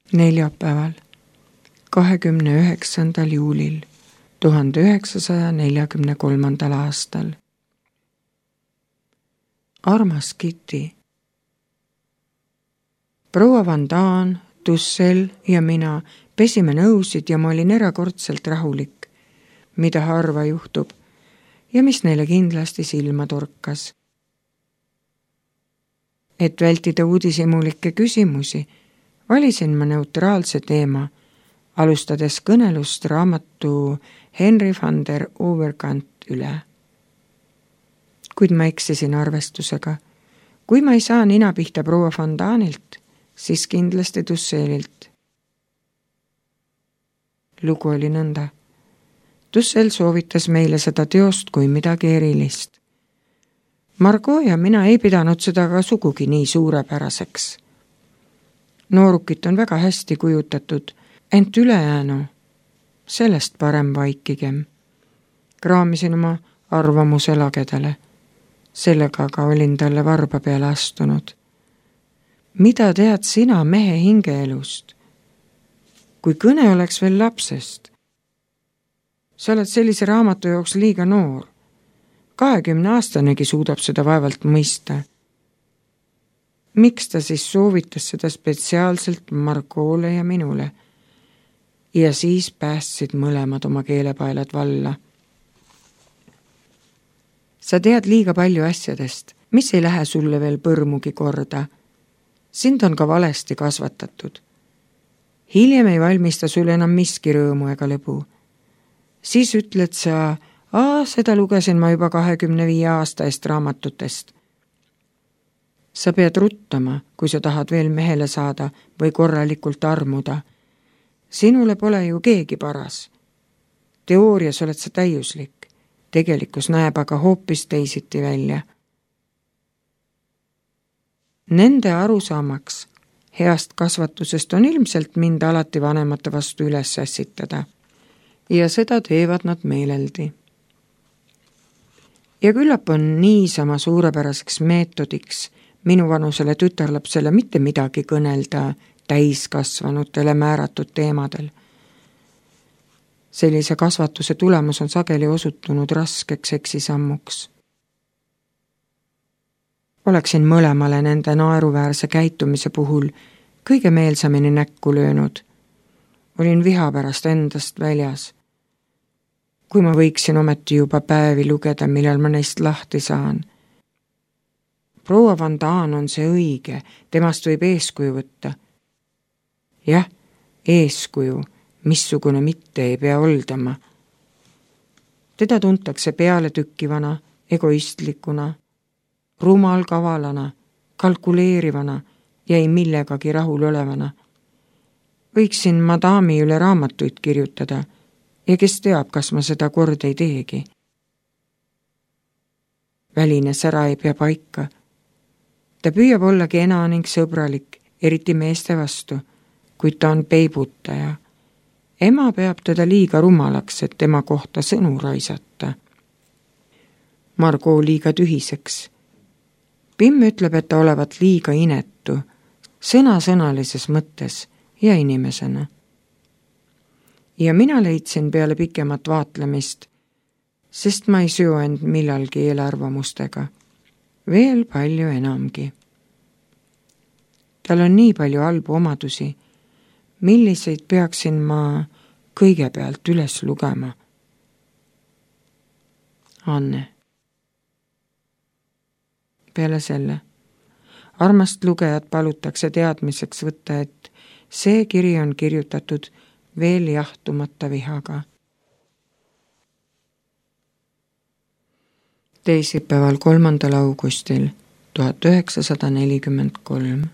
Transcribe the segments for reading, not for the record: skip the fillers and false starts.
neljapäeval, 29. juulil 1943. aastal. Armas Kitty. Proua Van Daan, Dussel ja mina pesime nõusid ja ma olin erakordselt rahulik, mida harva juhtub ja mis neile kindlasti silma torkas. Et vältida uudishimulikke küsimusi, valisin ma neutraalse teema, alustades kõnelust raamatu Henry van der Overkant üle. Kuid ma eksisin arvestusega. Kui ma ei saa nina pihta proua Van Daanilt, siis kindlasti Dusselilt. Lugu oli nõnda. Dussel soovitas meile seda teost kui midagi erilist. Margo ja mina ei pidanud seda ka sugugi nii suurepäraseks. Noorukit on väga hästi kujutatud, ent ülejäänu, sellest parem vaikigem. Kraamisin oma arvamuse lagedale. Sellega ka olin talle varba peale astunud. Mida tead sina mehe hingeelust? Kui kõne oleks veel lapsest. Sa oled sellise raamatu jaoks liiga noor. 20-aastanegi suudab seda vaevalt mõista. Miks ta siis soovitas seda spetsiaalselt Margole ja minule? Ja siis päästsid mõlemad oma keelepaelad valla. Sa tead liiga palju asjadest, mis ei lähe sulle veel põrmugi korda. Sind on ka valesti kasvatatud. Hiljem ei valmista sulle enam miski rõõmu ega lõbu. Siis ütled sa, seda lugesin ma juba 25 aasta eest raamatutest. Sa pead ruttama, kui sa tahad veel mehele saada või korralikult armuda. Sinule pole ju keegi paras. Teoorias oled sa täiuslik. Tegelikkus näeb aga hoopis teisiti välja. Nende arusaamaks heast kasvatusest on ilmselt mind alati vanemate vastu üles ässitada. Ja seda teevad nad meeleldi. Ja küllap on niisama suurepäraseks meetodiks minu vanusele tütarlapsele mitte midagi kõnelda täiskasvanutele määratud teemadel. Sellise kasvatuse tulemus on sageli osutunud raskeks eksisammuks. Oleksin mõlemale nende naeruväärse käitumise puhul kõige meelsamini näkku löönud. Olin viha pärast endast väljas. Kui ma võiksin ometi juba päevi lugeda, millal ma neist lahti saan. Proua Van Daan on see õige, temast võib eeskuju võtta. Jah, eeskuju, missugune mitte ei pea oldama. Teda tuntakse pealetükkivana, egoistlikuna, rumalkavalana, kalkuleerivana ja ei millegagi rahul olevana. Võiksin madami üle raamatuid kirjutada ja kes teab, kas ma seda kord ei teegi. Väline sära ei pea paika. Ta püüab olla kena ning sõbralik, eriti meeste vastu, kuid ta on peibutaja. Ema peab teda liiga rumalaks, et tema kohta sõnu raisata. Margo liiga tühiseks. Pim ütleb, et ta olevat liiga inetu, sõnasõnalises mõttes ja inimesena. Ja mina leidsin peale pikemat vaatlemist, sest ma ei seo end millalgi eelarvamustega. Veel palju enamgi. Tal on nii palju halbu omadusi, milliseid peaksin ma kõigepealt üles lugema. Anne. Peale selle, armast lugejat palutakse teadmiseks võtta, et see kiri on kirjutatud veel jahtumata vihaga. Teisipäeval 3. augustil 1943.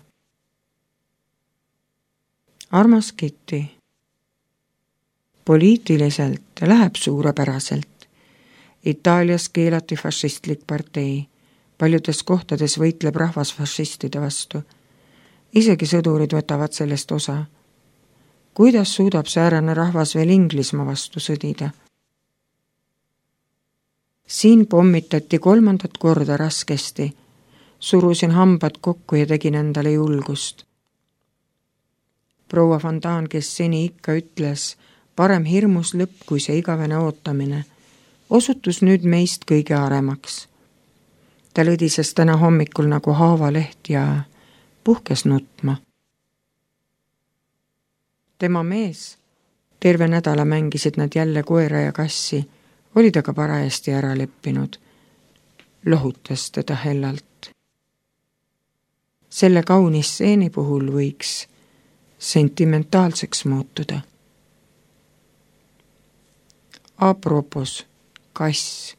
Armas Kitty. Poliitiliselt läheb suurepäraselt. Itaalias keelati fašistlik partei. Paljudes kohtades võitleb rahvas fašistide vastu. Isegi sõdurid võtavad sellest osa. Kuidas suudab säärane rahvas veel Inglismaa vastu sõdida? Siin pommitati 3. korda raskesti. Surusin hambad kokku ja tegin endale julgust. proua Vandaan, kes seni ikka ütles, parem hirmus lõpp kui see igavene ootamine, osutus nüüd meist kõige aremaks. Ta lõdises täna hommikul nagu haavaleht ja puhkes nutma. Tema mees, terve nädala mängisid nad jälle koera ja kassi, oli ta ka parajasti ära leppinud. Lohutas teda hellalt. Selle kaunis stseeni puhul võiks sentimentaalseks muutuda. Apropos, kass.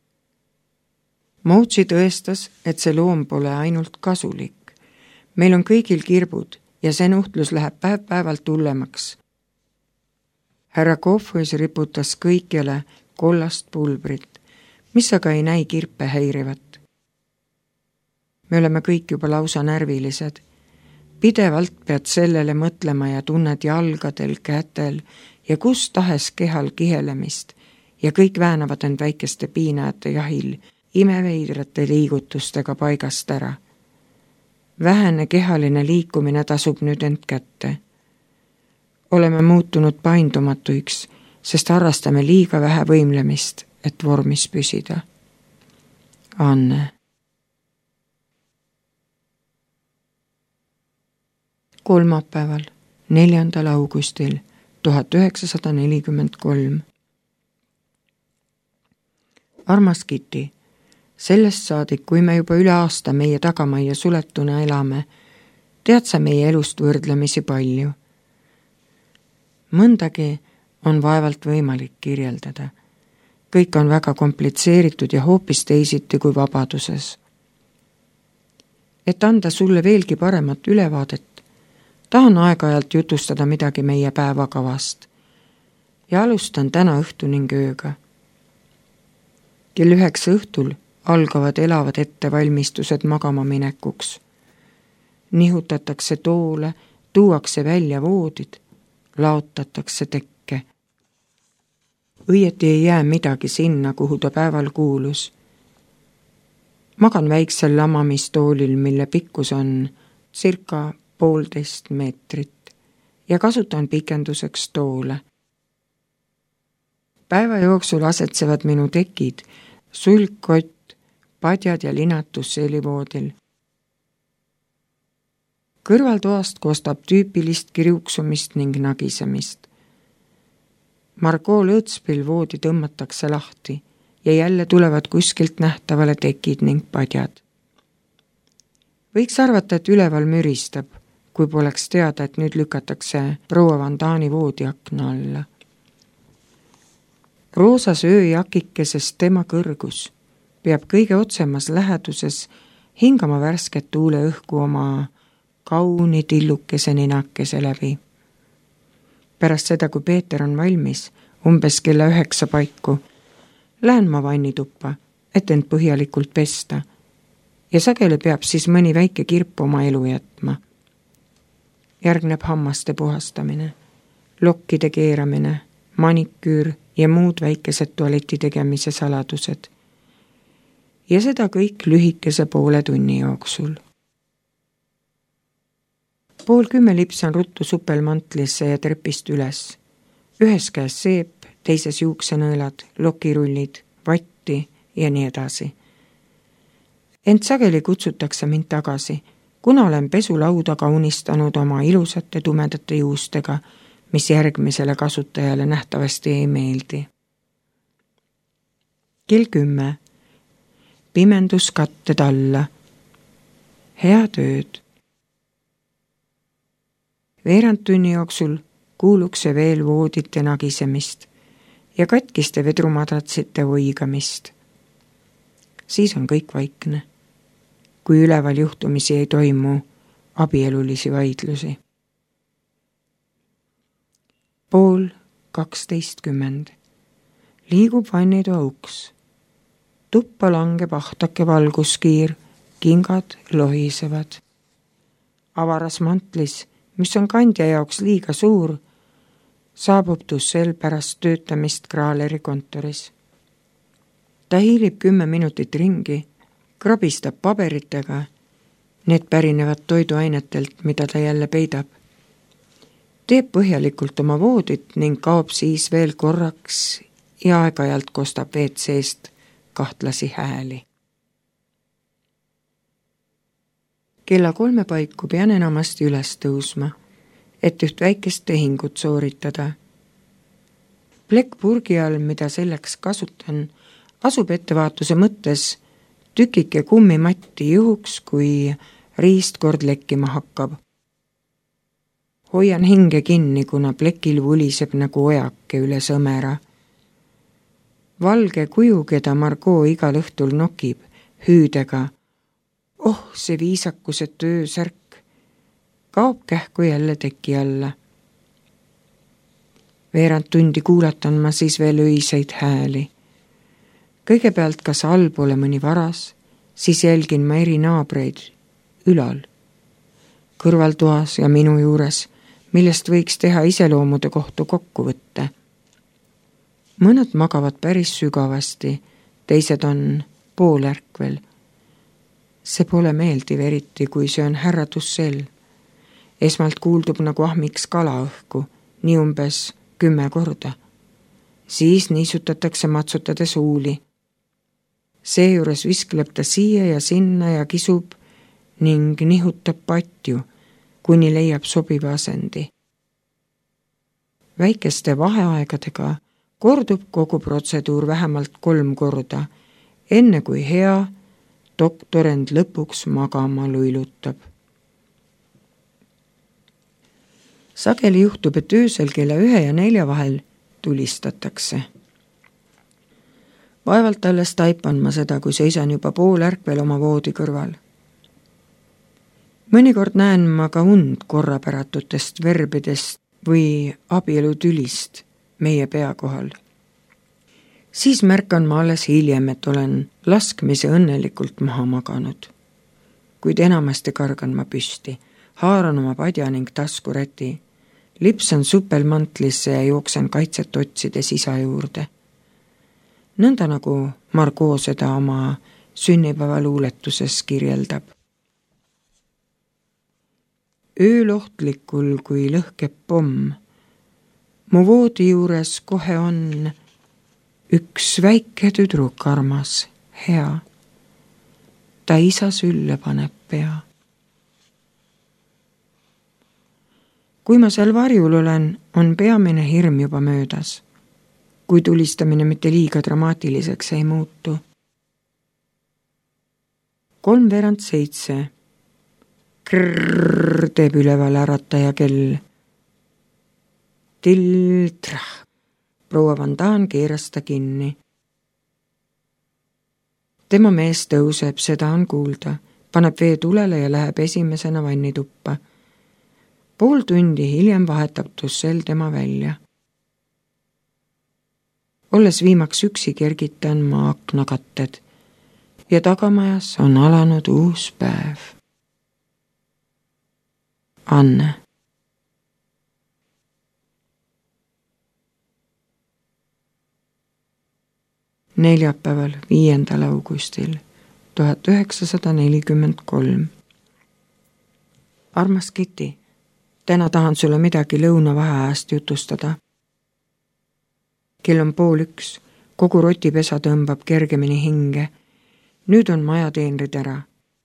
Moutsi tõestas, et see loom pole ainult kasulik. Meil on kõigil kirbud ja see nuhtlus läheb päev-päevalt hullemaks. Härra Kohvus riputas kõikjale kollast pulbrit, mis aga ei näi kirpe häirivat. Me oleme kõik juba lausa närvilised. Pidevalt pead sellele mõtlema ja tunned jalgadel, kätel ja kus tahes kehal kihelemist ja kõik väänavad end väikeste piinajate jahil imeveidrate liigutustega paigast ära. Vähene kehaline liikumine tasub nüüd end kätte. Oleme muutunud paindumatuiks, sest harrastame liiga vähe võimlemist, et vormis püsida. Anne. Kolmapäeval, 4. augustil 1943. Armas Kitty, sellest saadik, kui me juba üle aasta meie tagamajja suletuna elame, tead sa meie elust võrdlemisi palju. Mõndagi on vaevalt võimalik kirjeldada. Kõik on väga komplitseeritud ja hoopis teisiti kui vabaduses. Et anda sulle veelgi paremat ülevaadet, tahan aeg-ajalt jutustada midagi meie päevakavast ja alustan täna õhtu ning ööga. Kell 9 õhtul algavad elavad ettevalmistused magama minekuks. Nihutatakse toole, tuuakse välja voodid, laotatakse tekke. Õieti ei jää midagi sinna, kuhu ta päeval kuulus. Magan väiksel lamamistoolil, mille pikkus on circa 1,5 meetrit ja kasutan pikenduseks toole. Päeva jooksul asetsevad minu tekid, sulgkott, padjad ja linatus seelivoodil. Kõrvaltoast kostab tüüpilist kriuksumist ning nagisemist. Margot lõõtspill voodi tõmmatakse lahti ja jälle tulevad kuskilt nähtavale tekid ning padjad. Võiks arvata, et üleval müristab, kui poleks teada, et nüüd lükatakse proua Vandaani voodiakna alla. Roosas ööjakikesest tema kõrgus peab kõige otsemas läheduses hingama värsket tuuleõhku oma kauni tillukese ninakese läbi. Pärast seda, kui Peeter on valmis, umbes kella 9 paiku, lähen ma vannituppa, et end põhjalikult pesta ja sageli peab siis mõni väike kirp oma elu jätma. Järgneb hammaste puhastamine, lokkide keeramine, maniküür ja muud väikesed tualeti tegemise saladused. Ja seda kõik lühikese poole tunni jooksul. 9:30 lipsan ruttu supelmantlisse ja trepist üles. Ühes käes seep, teises juuksenõelad, lokirullid, vatti ja nii edasi. Ent sageli kutsutakse mind tagasi, kuna olen pesulauda kaunistanud oma ilusate tumedate juustega, mis järgmisele kasutajale nähtavasti ei meeldi. Kell 10. Pimendus katted alla. Head ööd. Veerand tunni jooksul kuulukse veel voodite nagisemist ja katkiste vedrumadratsite oigamist. Siis on kõik vaikne, kui üleval juhtumisi ei toimu abielulisi vaidlusi. 11:30. Liigub vannitoa uks. Tuppa langeb ahtake valguskiir, kingad lohisevad. Avaras mantlis, mis on kandja jaoks liiga suur, saabub Dussel pärast töötamist Krahleri kontoris. Ta hiilib 10 minutit ringi, krabistab paberitega, need pärinevad toiduainetelt, mida ta jälle peidab, teeb põhjalikult oma voodit ning kaob siis veel korraks ja aeg-ajalt kostab WC-st kahtlasi hääli. Kella 3 paiku pean enamasti üles tõusma, et üht väikest tehingut sooritada. Plekk purgi all, mida selleks kasutan, asub ettevaatuse mõttes tükike kummimatti juhuks, kui riist kord lekkima hakkab. Hoian hinge kinni, kuna plekil vuliseb nagu ojake üle sõmera. Valge kuju, keda Margot igal õhtul nokib, hüüdega "Oh, see viisakuse töösärk!" kaob kähku jälle teki alla. Veerand tundi kuulatan ma siis veel öiseid hääli. Kõigepealt, kas all pole mõni varas, siis jälgin ma eri naabreid ülal, kõrvaltoas ja minu juures, millest võiks teha iseloomude kohtu kokkuvõtte. Mõned magavad päris sügavasti, teised on poolärkvel. See pole meeldiv eriti, kui see on härra Dussel. Esmalt kuuldub nagu ahmiks kala õhku, nii umbes 10 korda. Siis niisutatakse matsutades huuli. Seejuures viskleb ta siia ja sinna ja kisub ning nihutab patju, kuni leiab sobiva asendi. Väikeste vaheaegadega kordub kogu protseduur vähemalt 3 korda, enne kui hea doktor end lõpuks magama luilutab. Sageli juhtub, et öösel kella 1 ja 4 vahel tulistatakse. Vaevalt alles taipan ma seda, kui seisan juba poolärkvel oma voodi kõrval. Mõnikord näen ma ka und korrapäratutest verbidest või abielutülist meie pea kohal. Siis märkan ma alles hiljem, et olen laskmise õnnelikult maha maganud. Kuid enamasti kargan ma püsti, haaran oma padja ning taskuräti, lipsan supelmantlisse ja jooksen kaitset otsides isa juurde. Nõnda nagu Margot seda oma sünnipäeva luuletuses kirjeldab. Öölohtlikul, kui lõhkeb pomm, mu voodi juures kohe on üks väike tüdruk armas, hea. Ta isa sülle paneb pea. Kui ma seal varjul olen, on peamine hirm juba möödas. Kui tulistamine mitte liiga dramaatiliseks ei muutu. 6:03. Krrrr teeb üleval ärataja kell. Tiltrah. Proua Van Daan keeras ta kinni. Tema mees tõuseb, seda on kuulda, paneb vee tulele ja läheb esimesena vannituppa. Pool tundi hiljem vahetab Dussel tema välja. Olles viimaks üksi, kergitan ma aknakatted ja tagamajas on alanud uus päev. Anne. Neljapäeval 5. augustil 1943. Armas Kitty, täna tahan sulle midagi lõunavaheajast jutustada. Kell on 12:30, kogu rotipesa tõmbab kergemini hinge. Nüüd on majateenrid ära.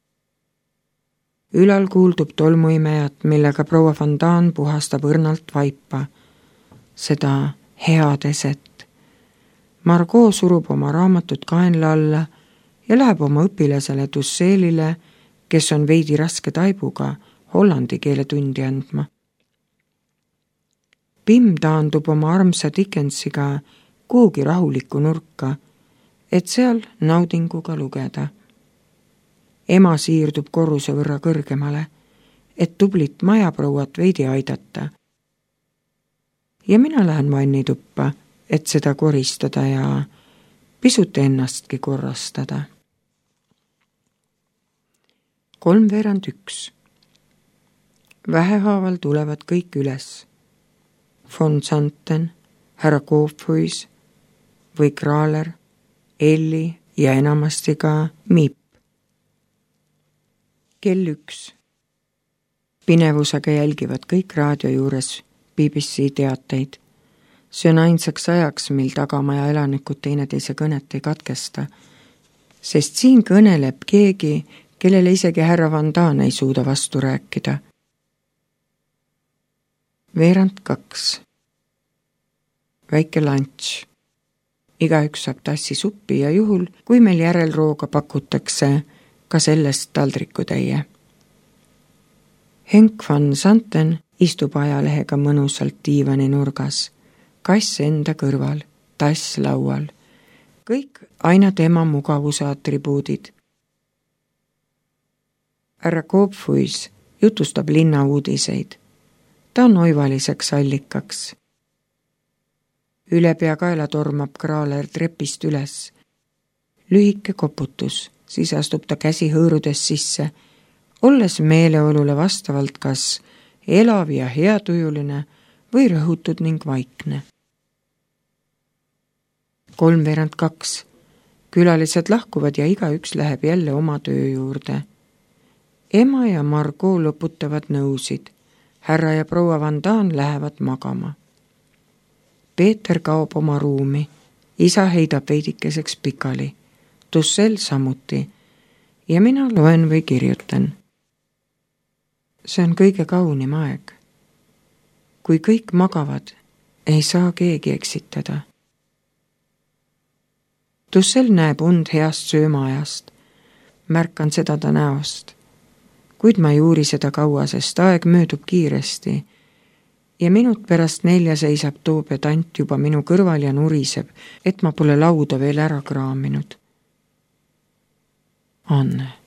Ülal kuuldub tolmuimejat, millega proua Van Daan puhastab õrnalt vaipa. Seda head eset. Margot surub oma raamatut kaenla alla ja läheb oma õpilasele Dusselile, kes on veidi raske taibuga, hollandi keele tundi andma. Pim taandub oma armsa Dickensiga kuhugi rahulikku nurka, et seal naudinguga lugeda. Ema siirdub korruse võrra kõrgemale, et tublit majaprouat veidi aidata. Ja mina lähen vannituppa, et seda koristada ja pisut ennastki korrastada. 3:15. Vähehaaval tulevad kõik üles. Von Santen, härra Koophuis või Kraaler, Elli ja enamasti ka Miip. Kell 1. Pinevusega jälgivad kõik raadio juures BBC teateid. See on ainsaks ajaks, mil tagamaja elanikud teineteise kõnet ei katkesta, sest siin kõneleb keegi, kellele isegi härra Van Daan ei suuda vastu rääkida. 1:02. Väike lunch. Igaüks saab tassi suppi ja juhul, kui meil järelrooga pakutakse, ka sellest taldrikutäie. Henk van Santen istub ajalehega mõnusalt diivani nurgas, kass enda kõrval, tass laual. Kõik aina tema mugavuse atribuudid. Härra Koopfuis jutustab linna uudiseid. Ta on oivaliseks allikaks. Üle peakaela tormab kraaler trepist üles. Lühike koputus, siis astub ta käsi hõõrudes sisse, olles meeleolule vastavalt kas elav ja heatujuline või rõhutud ning vaikne. 3:02. Külalised lahkuvad ja igaüks läheb jälle oma töö juurde. Ema ja Margo lõputavad nõusid. Härra ja proua Van Daan lähevad magama. Peeter kaob oma ruumi. Isa heidab veidikeseks pikali. Tussel samuti. Ja mina loen või kirjutan. See on kõige kaunim aeg. Kui kõik magavad, ei saa keegi eksitada. Tussel näeb und heast söömaajast. Märkan seda ta näost. Kuid ma ei uuri seda kaua, sest aeg möödub kiiresti. Ja minut pärast 4 seisab Toobe tant juba minu kõrval ja nuriseb, et ma pole lauda veel ära kraaminud. Anne.